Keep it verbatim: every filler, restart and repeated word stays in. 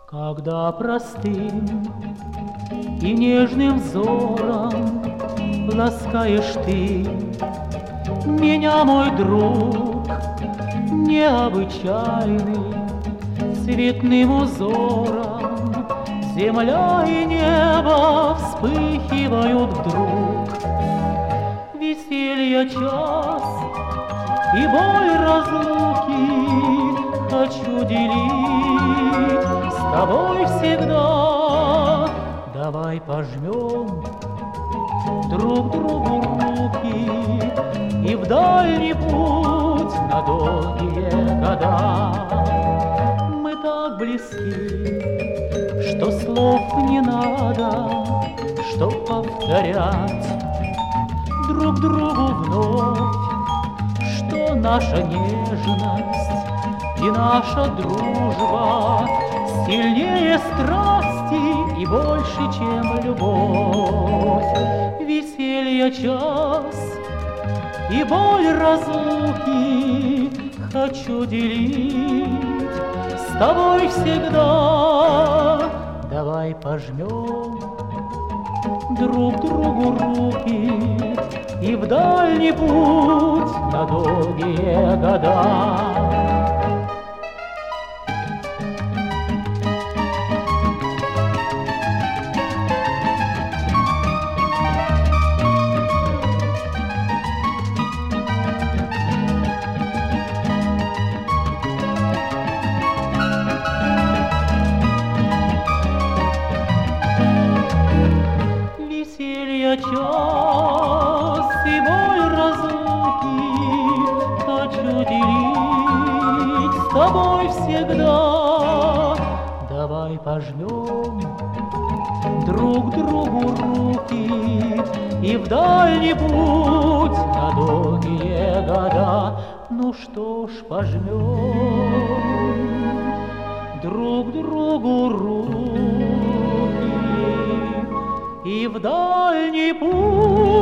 Когда простым и нежным взором ласкаешь ты меня, мой друг, необычайный, цветным узором земля и небо вспыхивают вдруг. Веселье час и боль разлуки хочу делить с тобой всегда. Давай пожмем друг другу руки и в дальний путь на долгие года. Мы так близки, что слов не надо, чтоб повторять друг другу вновь, что наша нежность и наша дружба сильнее страсти и больше, чем любовь. Веселье час и боль разлуки хочу делить с тобой всегда. Давай пожмем друг другу руки и в дальний путь на долгие года. Веселье час и боль разлуки хочу делить с тобой всегда. Давай пожмем друг другу руки и в дальний путь на долгие года. Ну что ж, пожмем друг другу руки и в дальний путь